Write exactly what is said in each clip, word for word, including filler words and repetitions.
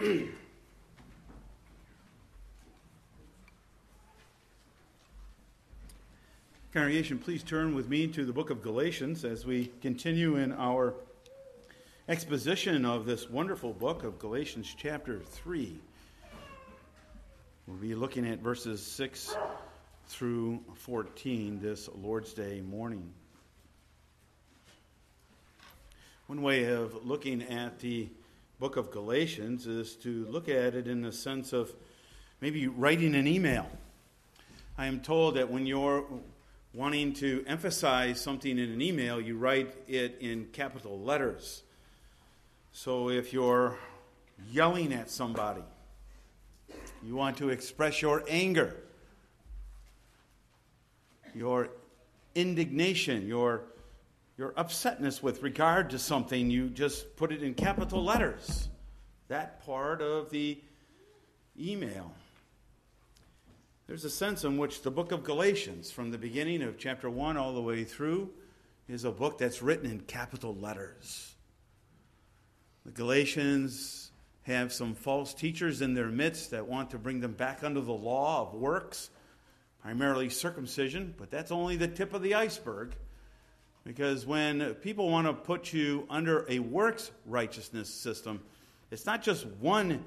Congregation, please turn with me to the book of Galatians as we continue in our exposition of this wonderful book of Galatians chapter three. We'll be looking at verses six through fourteen this Lord's Day morning. One way of looking at the book of Galatians is to look at it in the sense of maybe writing an email. I am told that when you're wanting to emphasize something in an email, you write it in capital letters. So if you're yelling at somebody, you want to express your anger, your indignation, your, your upsetness with regard to something, you just put it in capital letters. That part of the email. There's a sense in which the book of Galatians, from the beginning of chapter one all the way through, is a book that's written in capital letters. The Galatians have some false teachers in their midst that want to bring them back under the law of works, primarily circumcision, but that's only the tip of the iceberg. Because when people want to put you under a works righteousness system, it's not just one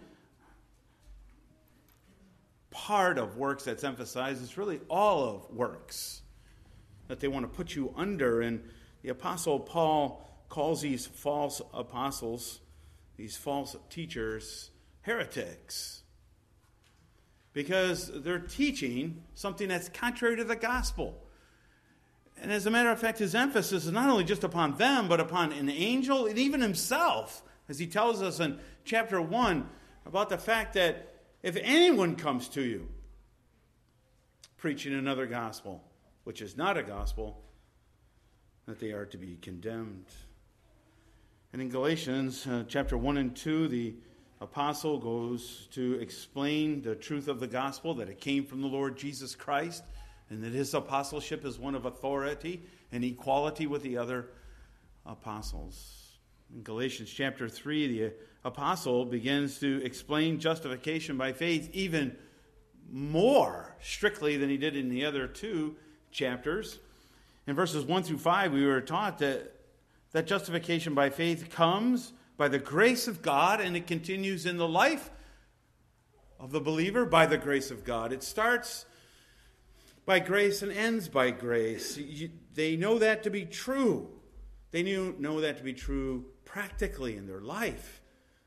part of works that's emphasized, it's really all of works that they want to put you under. And the Apostle Paul calls these false apostles, these false teachers, heretics, because they're teaching something that's contrary to the gospel. And as a matter of fact, his emphasis is not only just upon them, but upon an angel and even himself, as he tells us in chapter one about the fact that if anyone comes to you preaching another gospel, which is not a gospel, that they are to be condemned. And in Galatians uh, chapter one and two, the apostle goes to explain the truth of the gospel, that it came from the Lord Jesus Christ, and that his apostleship is one of authority and equality with the other apostles. In Galatians chapter three, the apostle begins to explain justification by faith even more strictly than he did in the other two chapters. In verses one through five, we were taught that, that justification by faith comes by the grace of God, and it continues in the life of the believer by the grace of God. It starts by grace and ends by grace. You, they know that to be true. They knew, know that to be true practically in their life.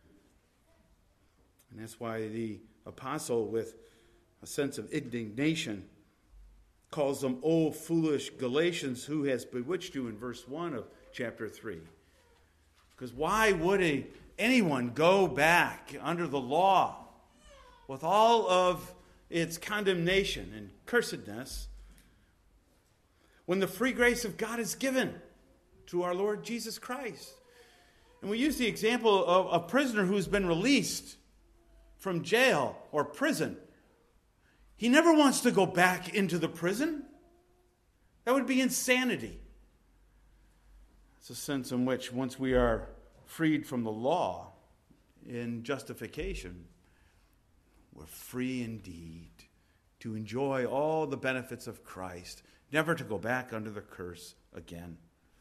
And that's why the apostle, with a sense of indignation, calls them, "O foolish Galatians, who has bewitched you," in verse one of chapter three. Because why would a, anyone go back under the law with all of its condemnation and cursedness when the free grace of God is given through our Lord Jesus Christ? And we use the example of a prisoner who's been released from jail or prison. He never wants to go back into the prison. That would be insanity. It's a sense in which once we are freed from the law in justification, we're free indeed to enjoy all the benefits of Christ, never to go back under the curse again.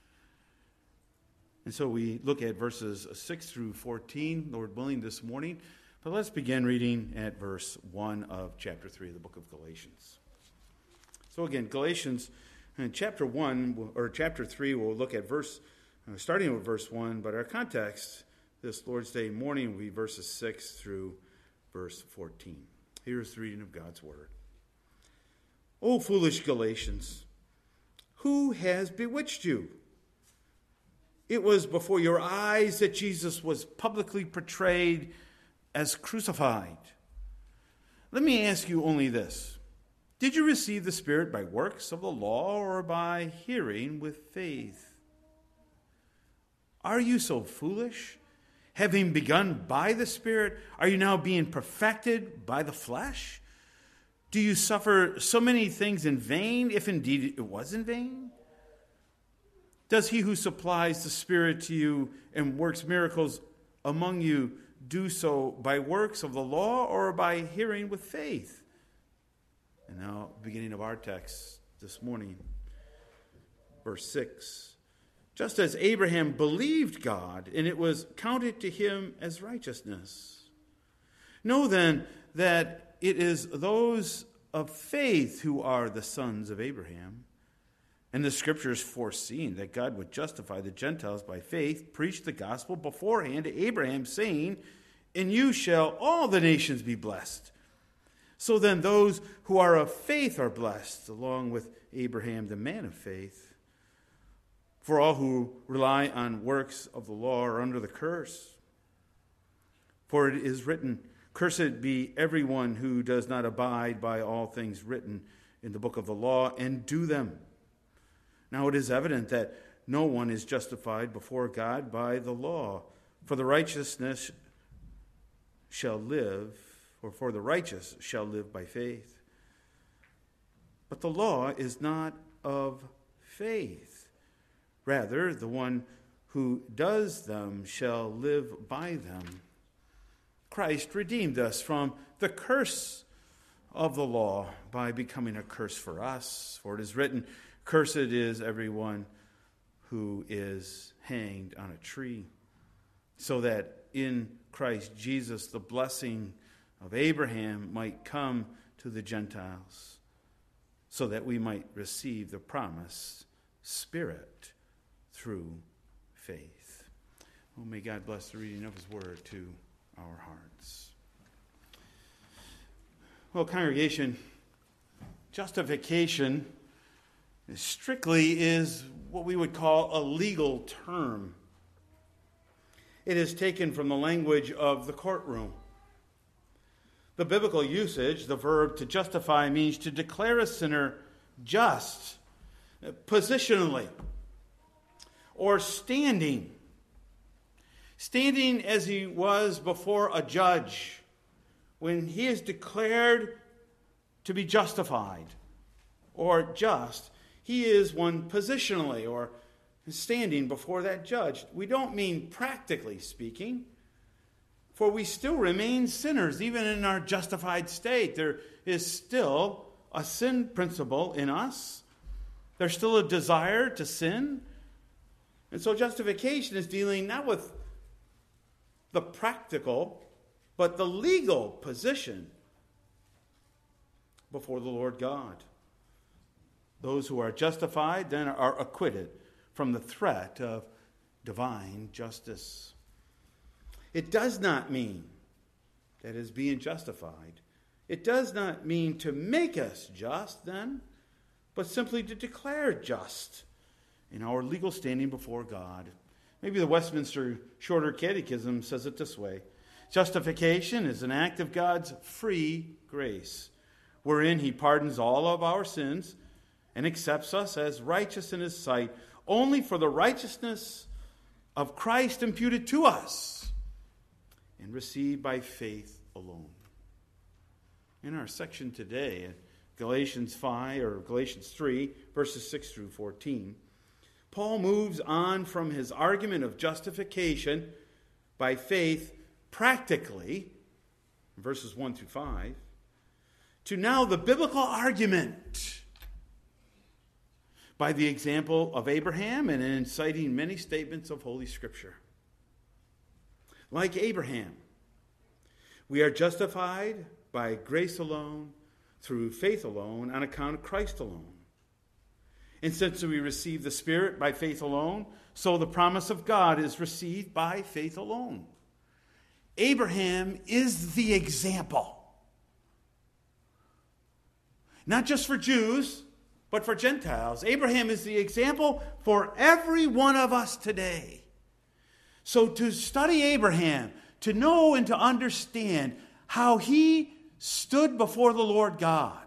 And so we look at verses six through fourteen, Lord willing, this morning. But let's begin reading at verse one of chapter three of the book of Galatians. So again, Galatians in chapter one, or chapter three, we'll look at verse, uh, starting with verse one, but our context this Lord's Day morning will be verses six through verse fourteen. Here's the reading of God's word. O foolish Galatians, who has bewitched you? It was before your eyes that Jesus was publicly portrayed as crucified. Let me ask you only this. Did you receive the Spirit by works of the law or by hearing with faith? Are you so foolish? Having begun by the Spirit, are you now being perfected by the flesh? Do you suffer so many things in vain, if indeed it was in vain? Does he who supplies the Spirit to you and works miracles among you do so by works of the law or by hearing with faith? And now, beginning of our text this morning, verse six. Just as Abraham believed God, and it was counted to him as righteousness. Know then that it is those of faith who are the sons of Abraham. And the scriptures, foreseeing that God would justify the Gentiles by faith, preached the gospel beforehand to Abraham, saying, "In you shall all the nations be blessed." So then those who are of faith are blessed, along with Abraham, the man of faith. For all who rely on works of the law are under the curse. For it is written, "Cursed be everyone who does not abide by all things written in the book of the law and do them." Now it is evident that no one is justified before God by the law, for the righteousness shall live, or for the righteous shall live by faith. But the law is not of faith. Rather, the one who does them shall live by them. Christ redeemed us from the curse of the law by becoming a curse for us. For it is written, "Cursed is everyone who is hanged on a tree," so that in Christ Jesus the blessing of Abraham might come to the Gentiles, so that we might receive the promised Spirit through faith. Oh, may God bless the reading of his word to our hearts. Well, congregation, justification strictly is what we would call a legal term. It is taken from the language of the courtroom. The biblical usage, the verb to justify, means to declare a sinner just, positionally, or standing. Standing as he was before a judge when he is declared to be justified or just. He is one positionally or standing before that judge. We don't mean practically speaking, for we still remain sinners even in our justified state. There is still a sin principle in us. There's still a desire to sin. And so justification is dealing not with the practical, but the legal position before the Lord God. Those who are justified then are acquitted from the threat of divine justice. It does not mean, that is, being justified, it does not mean to make us just then, but simply to declare just in our legal standing before God. Maybe the Westminster Shorter Catechism says it this way: justification is an act of God's free grace, wherein he pardons all of our sins and accepts us as righteous in his sight only for the righteousness of Christ imputed to us and received by faith alone. In our section today, in Galatians five or Galatians three, verses six through fourteen, Paul moves on from his argument of justification by faith practically, verses one through five, to now the biblical argument by the example of Abraham and in citing many statements of Holy Scripture. Like Abraham, we are justified by grace alone, through faith alone, on account of Christ alone. And since we receive the Spirit by faith alone, so the promise of God is received by faith alone. Abraham is the example. Not just for Jews, but for Gentiles. Abraham is the example for every one of us today. So to study Abraham, to know and to understand how he stood before the Lord God,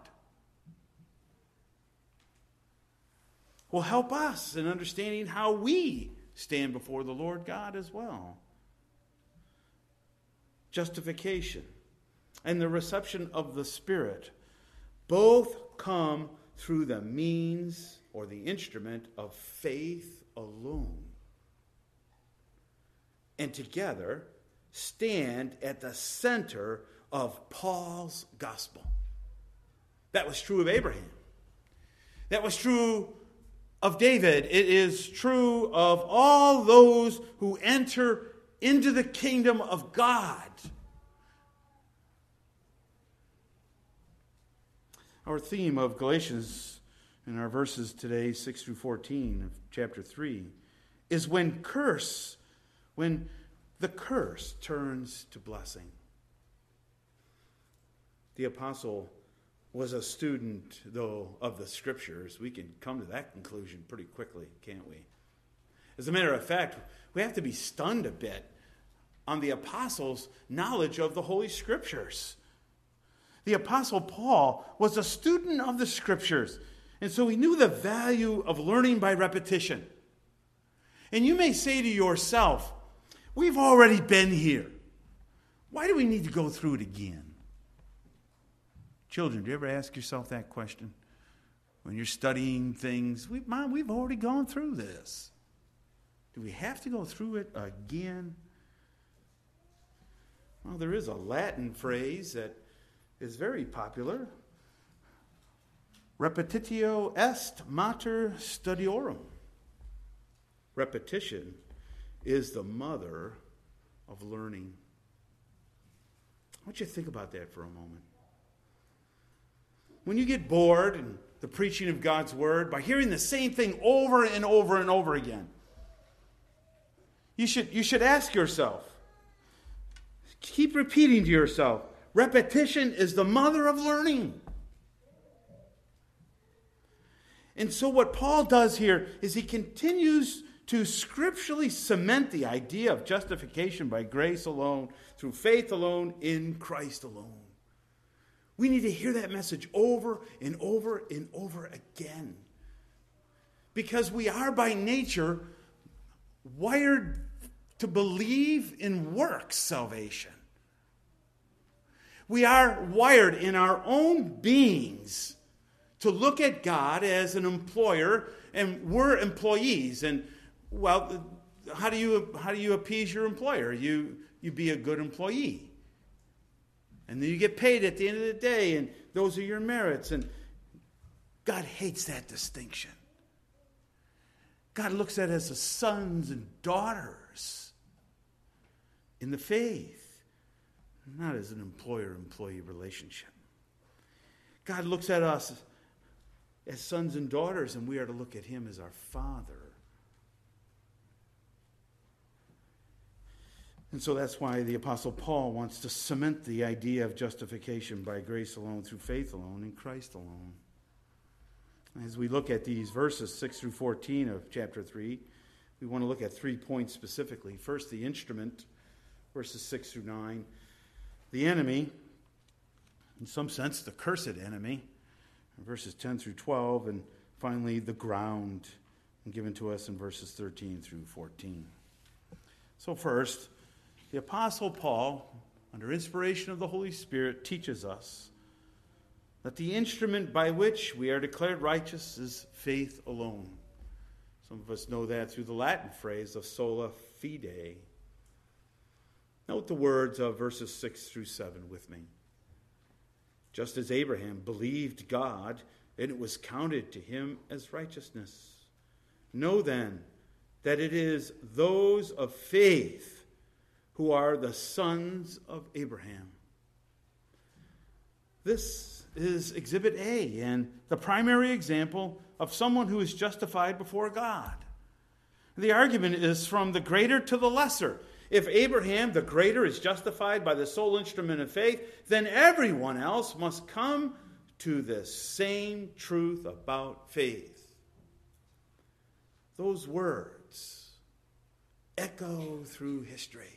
will help us in understanding how we stand before the Lord God as well. Justification and the reception of the Spirit both come through the means or the instrument of faith alone. And together, stand at the center of Paul's gospel. That was true of Abraham. That was true of David. It is true of all those who enter into the kingdom of God. Our theme of Galatians in our verses today, six through fourteen of chapter three, is when curse, when the curse turns to blessing. The apostle was a student, though, of the Scriptures. We can come to that conclusion pretty quickly, can't we? As a matter of fact, we have to be stunned a bit on the apostle's knowledge of the Holy Scriptures. The apostle Paul was a student of the Scriptures, and so he knew the value of learning by repetition. And you may say to yourself, we've already been here. Why do we need to go through it again? Children, do you ever ask yourself that question? When you're studying things, we, Mom, we've already gone through this. Do we have to go through it again? Well, there is a Latin phrase that is very popular. Repetitio est mater studiorum. Repetition is the mother of learning. I want you to think about that for a moment. When you get bored in the preaching of God's word by hearing the same thing over and over and over again, you should, you should ask yourself, keep repeating to yourself, repetition is the mother of learning. And so what Paul does here is he continues to scripturally cement the idea of justification by grace alone, through faith alone, in Christ alone. We need to hear that message over and over and over again. Because we are by nature wired to believe in works salvation. We are wired in our own beings to look at God as an employer, and we're employees. And, well, how do you how do you appease your employer? You you be a good employee. And then you get paid at the end of the day, and those are your merits. And God hates that distinction. God looks at us as sons and daughters in the faith, not as an employer-employee relationship. God looks at us as sons and daughters, and we are to look at him as our Father. And so that's why the Apostle Paul wants to cement the idea of justification by grace alone, through faith alone, in Christ alone. As we look at these verses, six through fourteen of chapter three, we want to look at three points specifically. First, the instrument, verses six through nine. The enemy, in some sense, the cursed enemy, verses ten through twelve. And finally, the ground, given to us in verses thirteen through fourteen. So first, the Apostle Paul, under inspiration of the Holy Spirit, teaches us that the instrument by which we are declared righteous is faith alone. Some of us know that through the Latin phrase of sola fide. Note the words of verses six through seven with me. Just as Abraham believed God, and it was counted to him as righteousness. Know then that it is those of faith who are the sons of Abraham. This is Exhibit A, and the primary example of someone who is justified before God. The argument is from the greater to the lesser. If Abraham, the greater, is justified by the sole instrument of faith, then everyone else must come to the same truth about faith. Those words echo through history.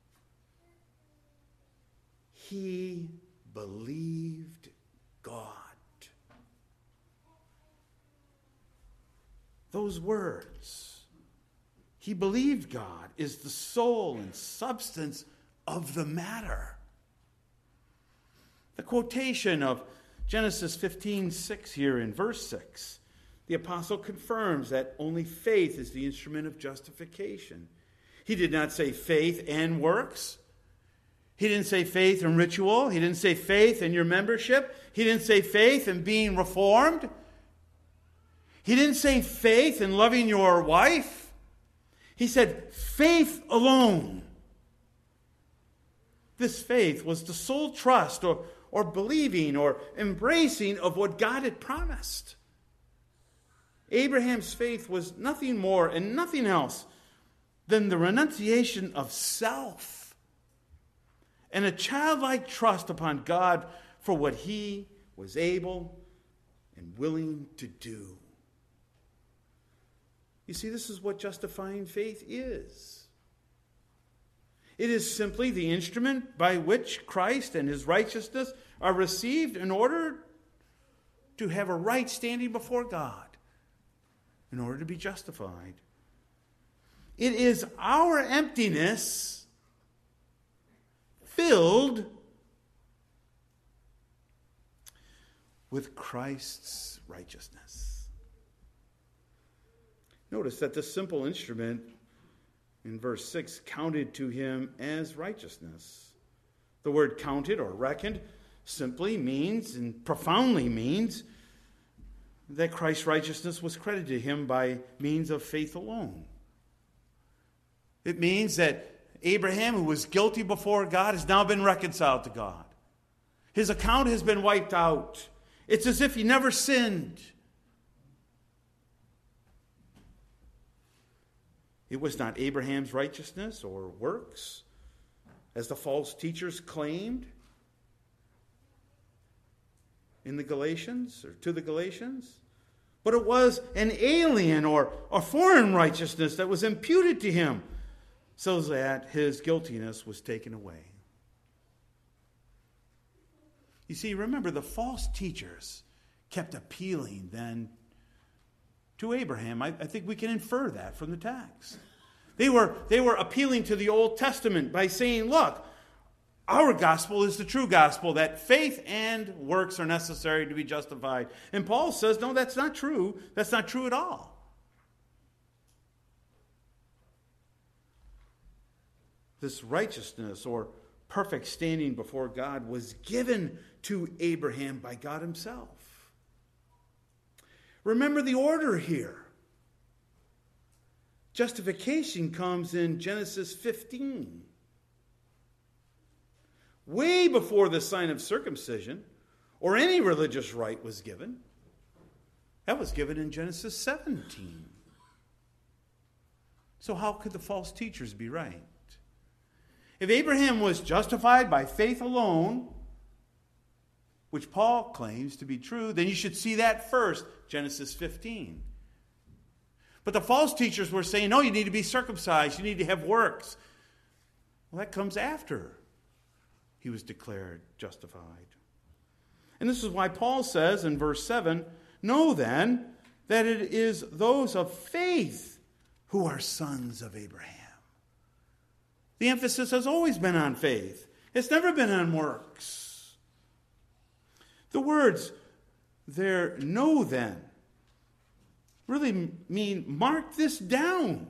He believed God. Those words, he believed God, is the soul and substance of the matter. The quotation of Genesis fifteen six here in verse six, the apostle confirms that only faith is the instrument of justification. He did not say faith and works. He didn't say faith in ritual. He didn't say faith in your membership. He didn't say faith in being reformed. He didn't say faith in loving your wife. He said faith alone. This faith was the sole trust or, or believing or embracing of what God had promised. Abraham's faith was nothing more and nothing else than the renunciation of self and a childlike trust upon God for what he was able and willing to do. You see, this is what justifying faith is. It is simply the instrument by which Christ and his righteousness are received in order to have a right standing before God, in order to be justified. It is our emptiness filled with Christ's righteousness. Notice that the simple instrument in verse six counted to him as righteousness. The word counted or reckoned simply means and profoundly means that Christ's righteousness was credited to him by means of faith alone. It means that Abraham, who was guilty before God, has now been reconciled to God. His account has been wiped out. It's as if he never sinned. It was not Abraham's righteousness or works, as the false teachers claimed in the Galatians, or to the Galatians, but it was an alien or a foreign righteousness that was imputed to him, so that his guiltiness was taken away. You see, remember, the false teachers kept appealing then to Abraham. I, I think we can infer that from the text. They were, they were appealing to the Old Testament by saying, look, our gospel is the true gospel, that faith and works are necessary to be justified. And Paul says, no, that's not true. That's not true at all. This righteousness or perfect standing before God was given to Abraham by God himself. Remember the order here. Justification comes in Genesis fifteen. Way before the sign of circumcision or any religious rite was given. That was given in Genesis seventeen. So how could the false teachers be right? If Abraham was justified by faith alone, which Paul claims to be true, then you should see that first, Genesis fifteen. But the false teachers were saying, no, you need to be circumcised, you need to have works. Well, that comes after he was declared justified. And this is why Paul says in verse seven, know then that it is those of faith who are sons of Abraham. The emphasis has always been on faith. It's never been on works. The words there, know then, really mean mark this down.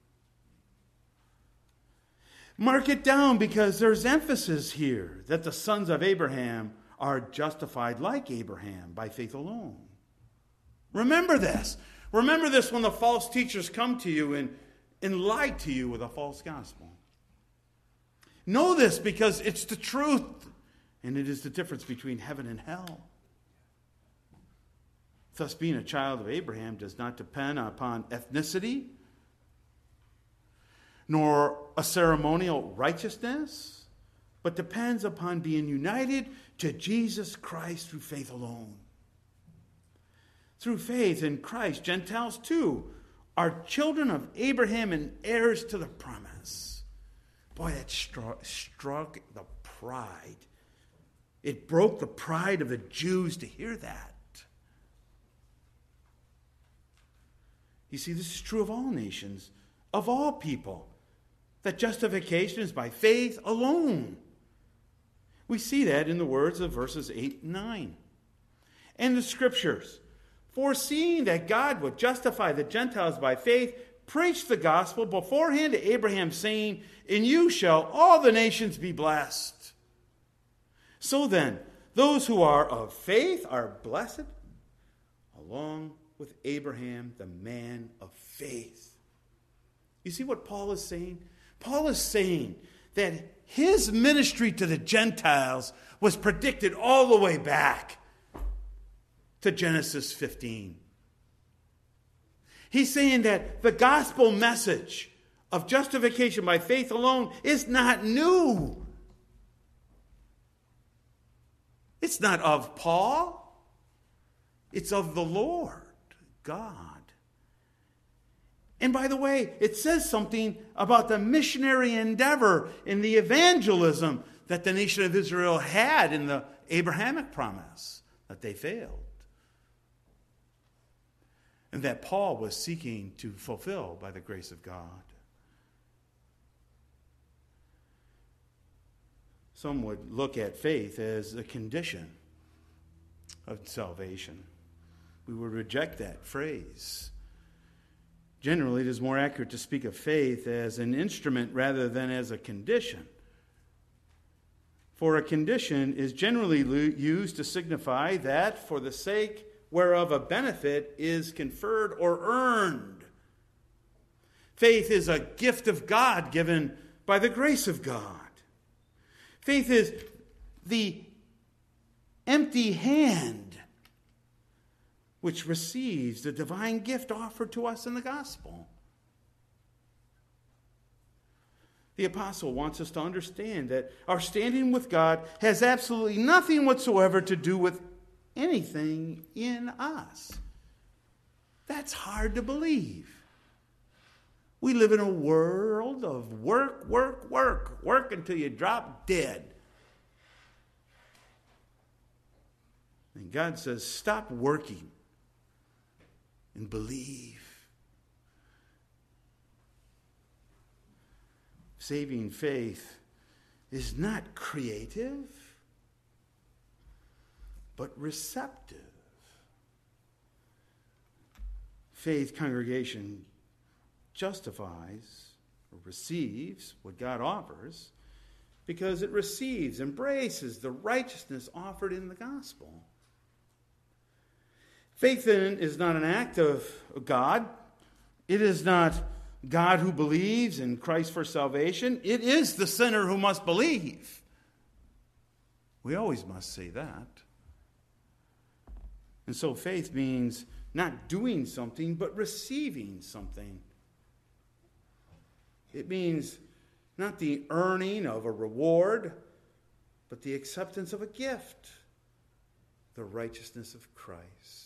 Mark it down because there's emphasis here that the sons of Abraham are justified like Abraham by faith alone. Remember this. Remember this when the false teachers come to you and, and lie to you with a false gospel. Know this because it's the truth, and it is the difference between heaven and hell. Thus, being a child of Abraham does not depend upon ethnicity, nor a ceremonial righteousness, but depends upon being united to Jesus Christ through faith alone. Through faith in Christ, Gentiles too are children of Abraham and heirs to the promise. Boy, that struck, struck the pride. It broke the pride of the Jews to hear that. You see, this is true of all nations, of all people, that justification is by faith alone. We see that in the words of verses eight and nine. And the scriptures, foreseeing that God would justify the Gentiles by faith, preached the gospel beforehand to Abraham, saying, in you shall all the nations be blessed. So then, those who are of faith are blessed, along with Abraham, the man of faith. You see what Paul is saying? Paul is saying that his ministry to the Gentiles was predicted all the way back to Genesis fifteen. He's saying that the gospel message of justification by faith alone is not new. It's not of Paul. It's of the Lord God. And by the way, it says something about the missionary endeavor in the evangelism that the nation of Israel had in the Abrahamic promise, that they failed. And that Paul was seeking to fulfill by the grace of God. Some would look at faith as a condition of salvation. We would reject that phrase. Generally, it is more accurate to speak of faith as an instrument rather than as a condition. For a condition is generally used to signify that for the sake whereof a benefit is conferred or earned. Faith is a gift of God given by the grace of God. Faith is the empty hand which receives the divine gift offered to us in the gospel. The apostle wants us to understand that our standing with God has absolutely nothing whatsoever to do with anything in us. That's hard to believe. We live in a world of work, work, work. Work until you drop dead. And God says, stop working and believe. Saving faith is not creative, but receptive. Faith, congregation, justifies or receives what God offers because it receives, embraces the righteousness offered in the gospel. Faith then is not an act of God. It is not God who believes in Christ for salvation. It is the sinner who must believe. We always must say that. And so faith means not doing something, but receiving something. It means not the earning of a reward, but the acceptance of a gift, the righteousness of Christ.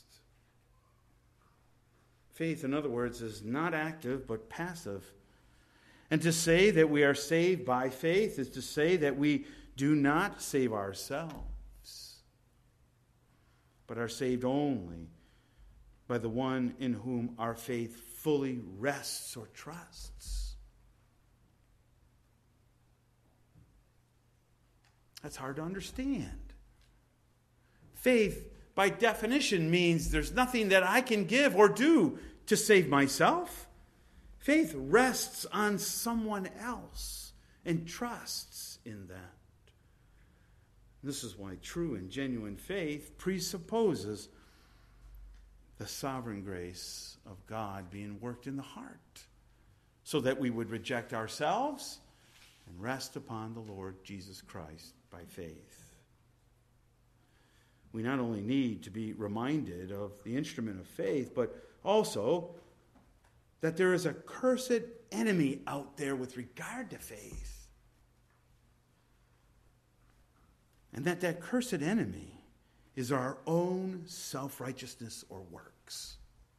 Faith, in other words, is not active, but passive. And to say that we are saved by faith is to say that we do not save ourselves, but are saved only by the one in whom our faith fully rests or trusts. That's hard to understand. Faith, by definition, means there's nothing that I can give or do to save myself. Faith rests on someone else and trusts in that. This is why true and genuine faith presupposes the sovereign grace of God being worked in the heart, so that we would reject ourselves and rest upon the Lord Jesus Christ by faith. We not only need to be reminded of the instrument of faith, but also that there is a cursed enemy out there with regard to faith. And that that cursed enemy is our own self-righteousness or works.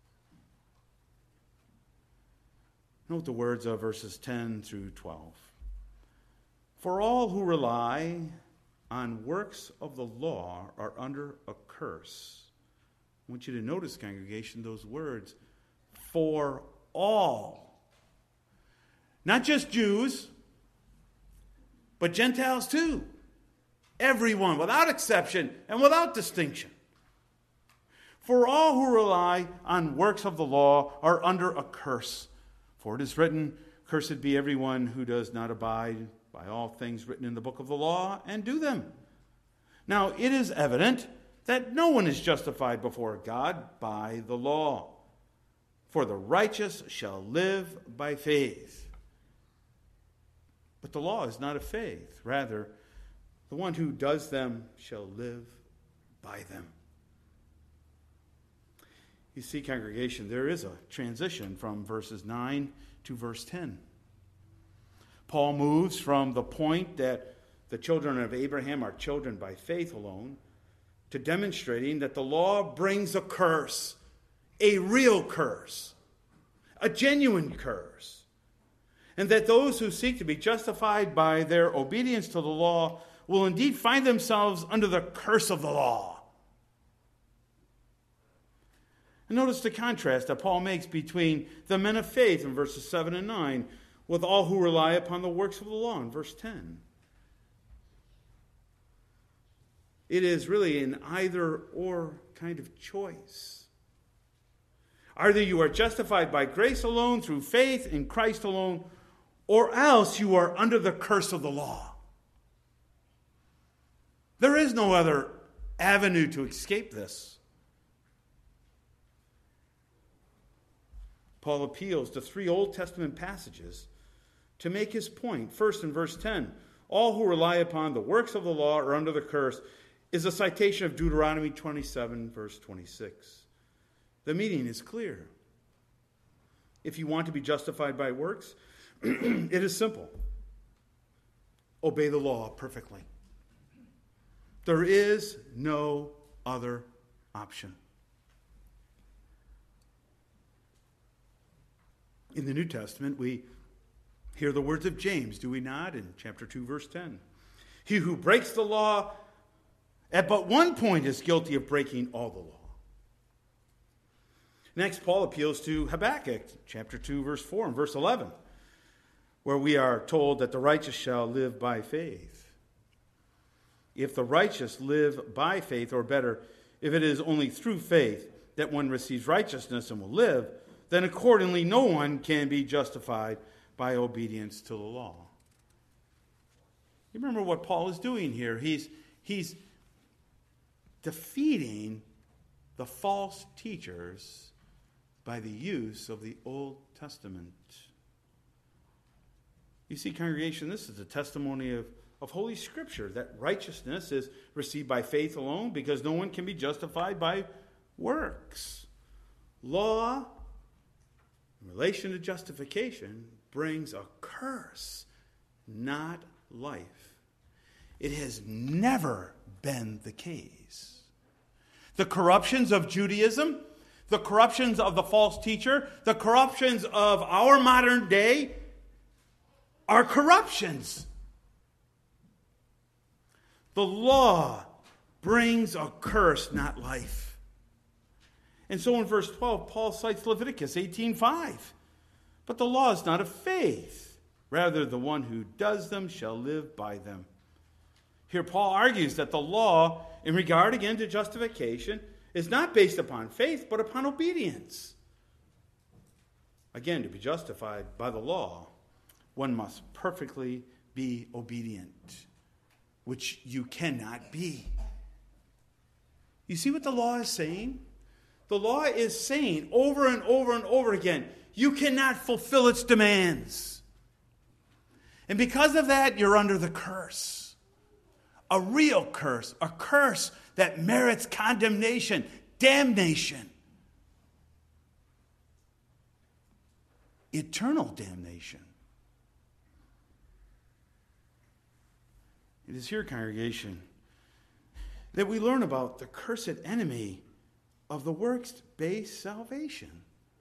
Note the words of verses ten through twelve. For all who rely on works of the law are under a curse. I want you to notice, congregation, those words. For all. Not just Jews, but Gentiles too. Everyone, without exception and without distinction. For all who rely on works of the law are under a curse. For it is written, cursed be everyone who does not abide by all things written in the book of the law and do them. Now, it is evident that no one is justified before God by the law. For the righteous shall live by faith. But the law is not of faith. Rather, the one who does them shall live by them. You see, congregation, there is a transition from verses nine to verse ten. Paul moves from the point that the children of Abraham are children by faith alone to demonstrating that the law brings a curse, a real curse, a genuine curse, and that those who seek to be justified by their obedience to the law will indeed find themselves under the curse of the law. And notice the contrast that Paul makes between the men of faith in verses seven and nine with all who rely upon the works of the law in verse ten. It is really an either-or kind of choice. Either you are justified by grace alone, through faith in Christ alone, or else you are under the curse of the law. There is no other avenue to escape this. Paul appeals to three Old Testament passages to make his point. First, in verse ten, all who rely upon the works of the law are under the curse, is a citation of Deuteronomy twenty-seven, verse twenty-six. The meaning is clear. If you want to be justified by works, it is simple. Obey the law perfectly. There is no other option. In the New Testament, we hear the words of James, do we not? In chapter two, verse ten. He who breaks the law at but one point is guilty of breaking all the law. Next, Paul appeals to Habakkuk, chapter two, verse four and verse eleven, where we are told that the righteous shall live by faith. If the righteous live by faith, or better, if it is only through faith that one receives righteousness and will live, then accordingly no one can be justified by obedience to the law. You remember what Paul is doing here? He's, he's defeating the false teachers by the use of the Old Testament. You see, congregation, this is a testimony of, of Holy Scripture, that righteousness is received by faith alone because no one can be justified by works. Law, in relation to justification, brings a curse, not life. It has never been the case. The corruptions of Judaism, the corruptions of the false teacher, the corruptions of our modern day are corruptions. The law brings a curse, not life. And so in verse twelve, Paul cites Leviticus eighteen five. But the law is not of faith. Rather, the one who does them shall live by them. Here Paul argues that the law, in regard again to justification, is not based upon faith, but upon obedience. Again, to be justified by the law, one must perfectly be obedient, which you cannot be. You see what the law is saying? The law is saying over and over and over again, you cannot fulfill its demands. And because of that, you're under the curse. A real curse. A curse that merits condemnation, damnation. Eternal damnation. It is here, congregation, that we learn about the cursed enemy of the works-based salvation.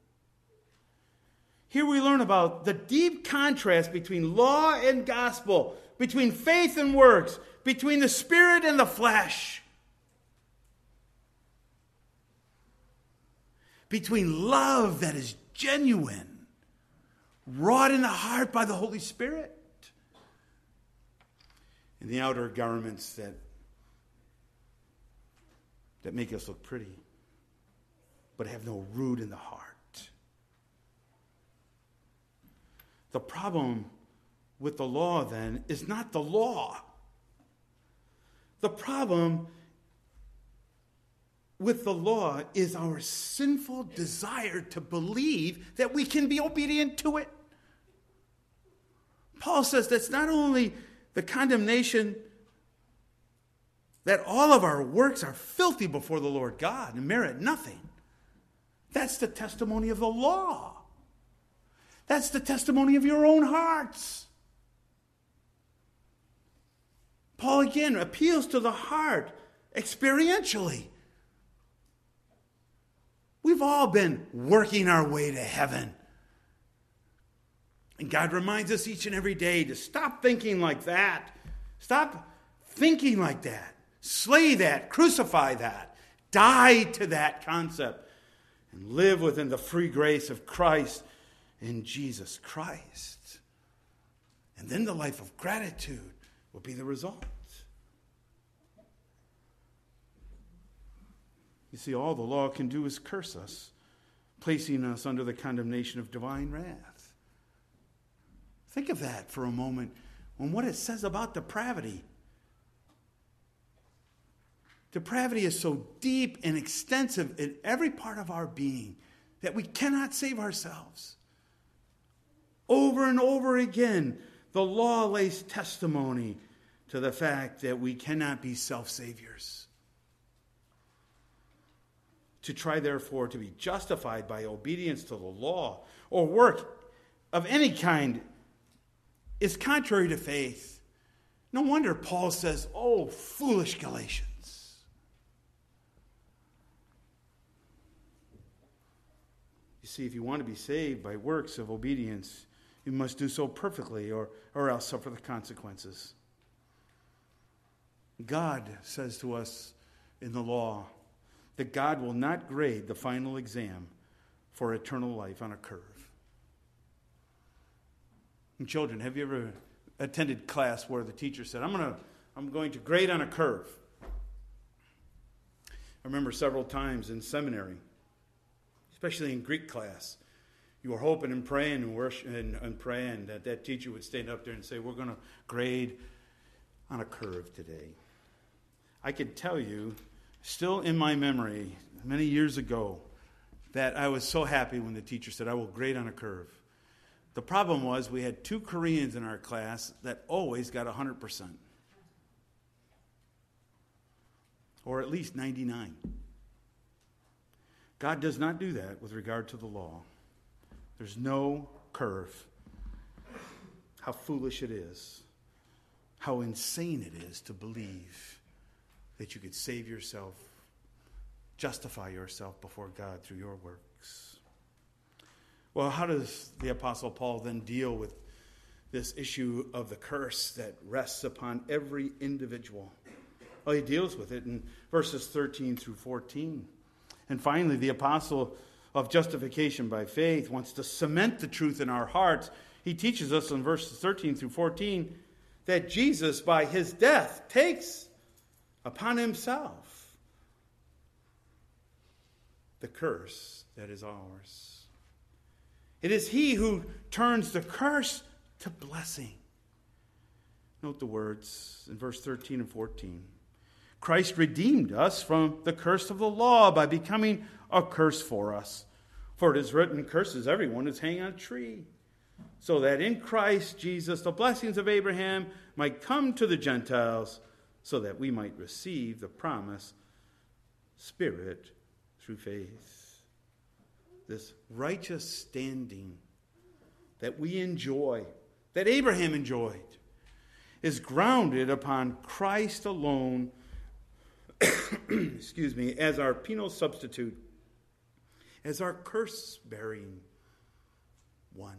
Here we learn about the deep contrast between law and gospel, between faith and works, between the spirit and the flesh, between love that is genuine, wrought in the heart by the Holy Spirit, and the outer garments that, that make us look pretty, but have no root in the heart. The problem with the law, then, is not the law, The problem with the law is our sinful desire to believe that we can be obedient to it. Paul says that's not only the condemnation that all of our works are filthy before the Lord God and merit nothing. That's the testimony of the law. That's the testimony of your own hearts. Paul again appeals to the heart experientially. We've all been working our way to heaven. And God reminds us each and every day to stop thinking like that. Stop thinking like that. Slay that. Crucify that. Die to that concept. And live within the free grace of Christ in Jesus Christ. And then the life of gratitude will be the result. You see, all the law can do is curse us, placing us under the condemnation of divine wrath. Think of that for a moment on what it says about depravity. Depravity is so deep and extensive in every part of our being that we cannot save ourselves. Over and over again, the law lays testimony to the fact that we cannot be self-saviors. To try, therefore, to be justified by obedience to the law or work of any kind is contrary to faith. No wonder Paul says, "Oh, foolish Galatians." You see, if you want to be saved by works of obedience, you must do so perfectly or, or else suffer the consequences. God says to us in the law that God will not grade the final exam for eternal life on a curve. And children, have you ever attended class where the teacher said, I'm going to, I'm going to grade on a curve? I remember several times in seminary, especially in Greek class, you were hoping and praying and, worship, and, and praying that that teacher would stand up there and say, we're going to grade on a curve today. I could tell you, still in my memory, many years ago, that I was so happy when the teacher said, I will grade on a curve. The problem was we had two Koreans in our class that always got one hundred percent. Or at least ninety-nine. God does not do that with regard to the law. There's no curve. How foolish it is. How insane it is to believe that you could save yourself, justify yourself before God through your works. Well, how does the Apostle Paul then deal with this issue of the curse that rests upon every individual? Well, he deals with it in verses thirteen through fourteen. And finally, the apostle of justification by faith wants to cement the truth in our hearts. He teaches us in verses thirteen through fourteen that Jesus, by his death, takes upon himself the curse that is ours. It is he who turns the curse to blessing. Note the words in verse thirteen and fourteen. Christ redeemed us from the curse of the law by becoming a curse for us. For it is written, curses everyone who's hanging on a tree. So that in Christ Jesus the blessings of Abraham might come to the Gentiles, so that we might receive the promised Spirit through faith. This righteous standing that we enjoy, that Abraham enjoyed, is grounded upon Christ alone, excuse me, as our penal substitute, as our curse-bearing one.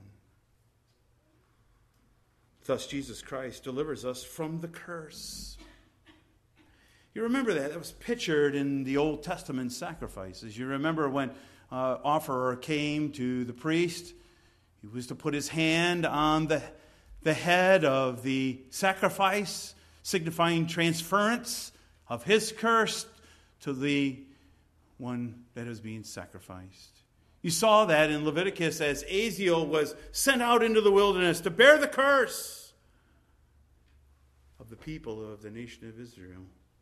Thus, Jesus Christ delivers us from the curse. You remember that? That was pictured in the Old Testament sacrifices. You remember when uh, offerer came to the priest, he was to put his hand on the, the head of the sacrifice, signifying transference of his curse to the one that is being sacrificed. You saw that in Leviticus as Azazel was sent out into the wilderness to bear the curse of the people of the nation of Israel.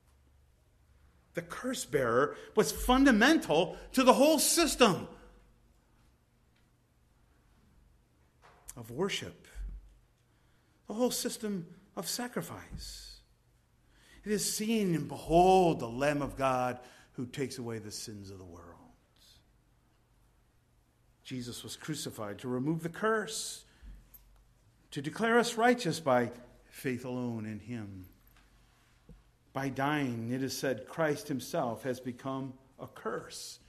the curse bearer, was fundamental to the whole system of worship, the whole system of sacrifice. It is seen and behold the Lamb of God who takes away the sins of the world. Jesus was crucified to remove the curse, to declare us righteous by faith alone in him. By dying, it is said, Christ himself has become a curse.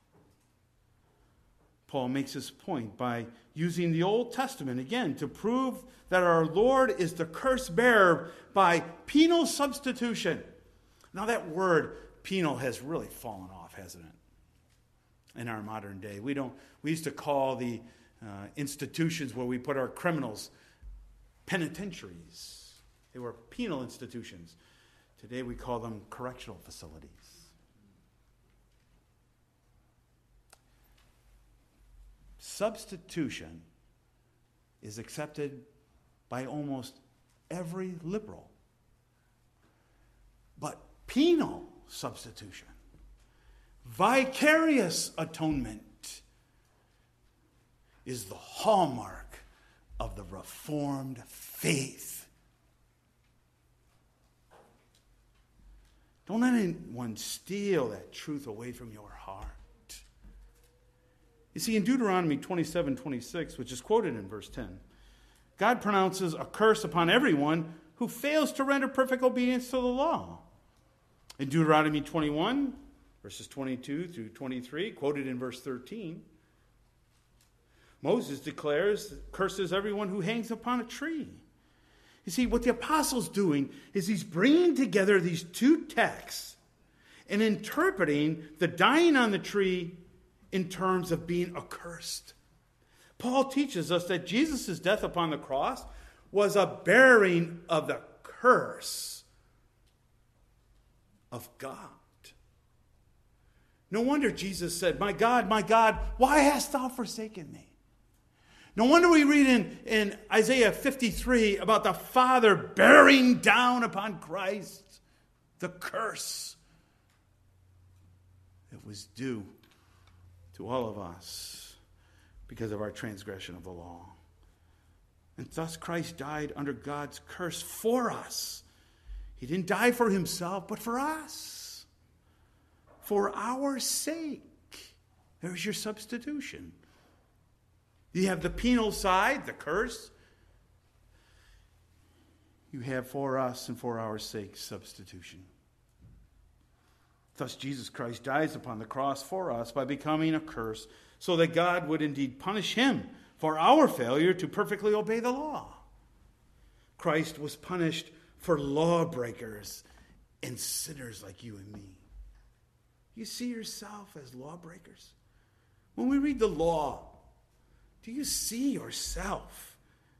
Paul makes his point by using the Old Testament again to prove that our Lord is the curse bearer by penal substitution. Now that word penal has really fallen off, hasn't it? In our modern day. We don't we used to call the uh, institutions where we put our criminals penitentiaries. They were penal institutions. Today we call them correctional facilities. Substitution is accepted by almost every liberal. But penal substitution, vicarious atonement, is the hallmark of the Reformed faith. Don't let anyone steal that truth away from your heart. You see, in Deuteronomy twenty-seven twenty-six, which is quoted in verse ten, God pronounces a curse upon everyone who fails to render perfect obedience to the law. In Deuteronomy twenty-one, verses twenty-two through twenty-three, quoted in verse thirteen, Moses declares, curses everyone who hangs upon a tree. You see, what the apostle's doing is he's bringing together these two texts and interpreting the dying on the tree in terms of being accursed. Paul teaches us that Jesus' death upon the cross was a bearing of the curse of God. No wonder Jesus said, my God, my God, why hast thou forsaken me? No wonder we read in, in Isaiah fifty-three about the Father bearing down upon Christ the curse that was due to all of us because of our transgression of the law. And thus Christ died under God's curse for us. He didn't die for himself, but for us. For our sake. There's your substitution. You have the penal side, the curse. You have for us and for our sake substitution. Thus Jesus Christ dies upon the cross for us by becoming a curse, so that God would indeed punish him for our failure to perfectly obey the law. Christ was punished for lawbreakers and sinners like you and me. You see yourself as lawbreakers? When we read the law, do you see yourself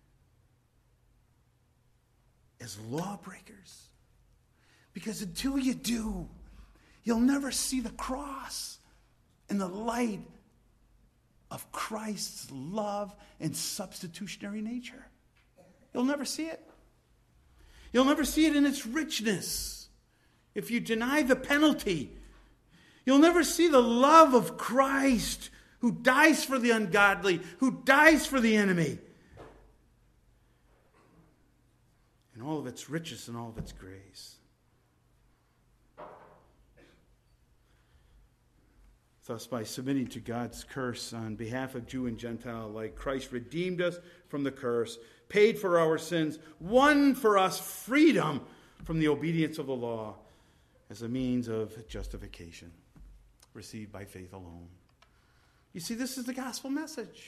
as lawbreakers? Because until you do, you'll never see the cross in the light of Christ's love and substitutionary nature. You'll never see it. You'll never see it in its richness. If you deny the penalty, you'll never see the love of Christ who dies for the ungodly, who dies for the enemy. In all of its riches and all of its grace. Thus, by submitting to God's curse on behalf of Jew and Gentile alike, Christ redeemed us from the curse, paid for our sins, won for us freedom from the obedience of the law as a means of justification, received by faith alone. You see, this is the gospel message.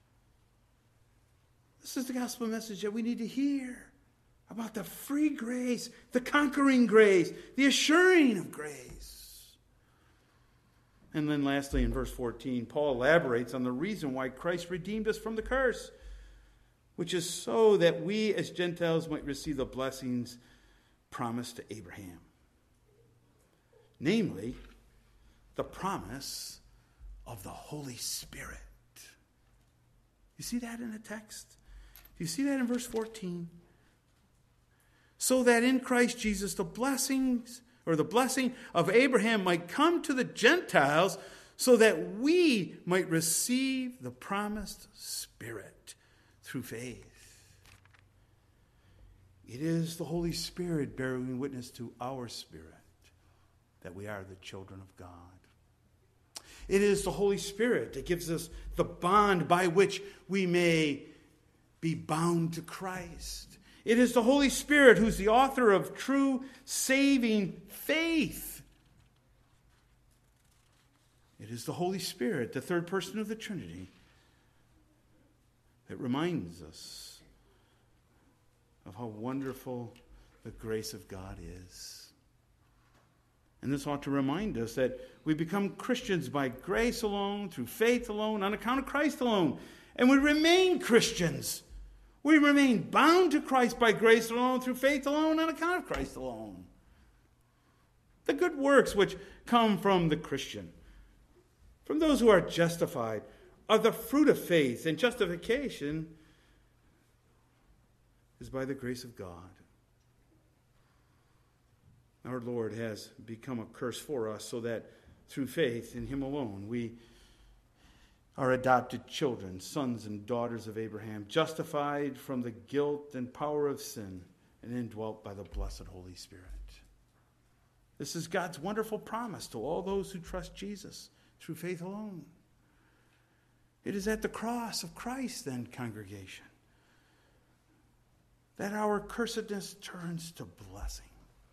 This is the gospel message that we need to hear about the free grace, the conquering grace, the assuring of grace. And then lastly, in verse fourteen, Paul elaborates on the reason why Christ redeemed us from the curse, which is so that we as Gentiles might receive the blessings promised to Abraham. Namely, the promise of the Holy Spirit. You see that in the text? Do you see that in verse fourteen? So that in Christ Jesus the blessings or the blessing of Abraham might come to the Gentiles so that we might receive the promised Spirit through faith. It is the Holy Spirit bearing witness to our spirit that we are the children of God. It is the Holy Spirit that gives us the bond by which we may be bound to Christ. It is the Holy Spirit who's the author of true saving faith. It is the Holy Spirit, the third person of the Trinity, that reminds us of how wonderful the grace of God is. And this ought to remind us that we become Christians by grace alone, through faith alone, on account of Christ alone. And we remain Christians. We remain bound to Christ by grace alone, through faith alone, on account of Christ alone. The good works which come from the Christian, from those who are justified, are the fruit of faith, and justification is by the grace of God. Our Lord has become a curse for us so that through faith in him alone we are adopted children, sons and daughters of Abraham, justified from the guilt and power of sin, and indwelt by the blessed Holy Spirit. This is God's wonderful promise to all those who trust Jesus through faith alone. It is at the cross of Christ, then, congregation, that our cursedness turns to blessing.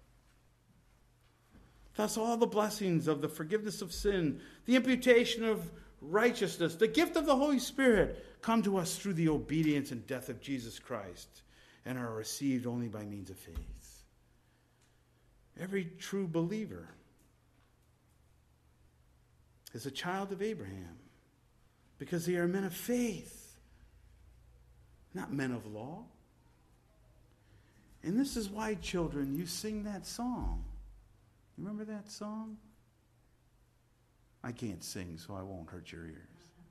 Thus, all the blessings of the forgiveness of sin, the imputation of righteousness, the gift of the Holy Spirit come to us through the obedience and death of Jesus Christ and are received only by means of faith. Every true believer is a child of Abraham because they are men of faith, not men of law. And this is why, children, you sing that song. Remember that song? I can't sing, so I won't hurt your ears.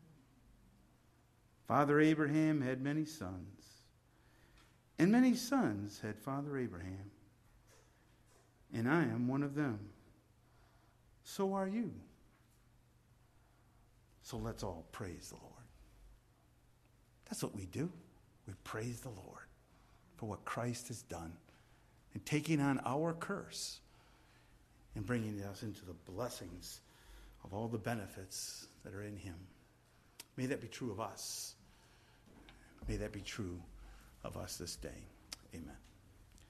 Father Abraham had many sons, and many sons had Father Abraham, and I am one of them. So are you. So let's all praise the Lord. That's what we do. We praise the Lord for what Christ has done in taking on our curse and bringing us into the blessings of all the benefits that are in him. May that be true of us. May that be true of us this day.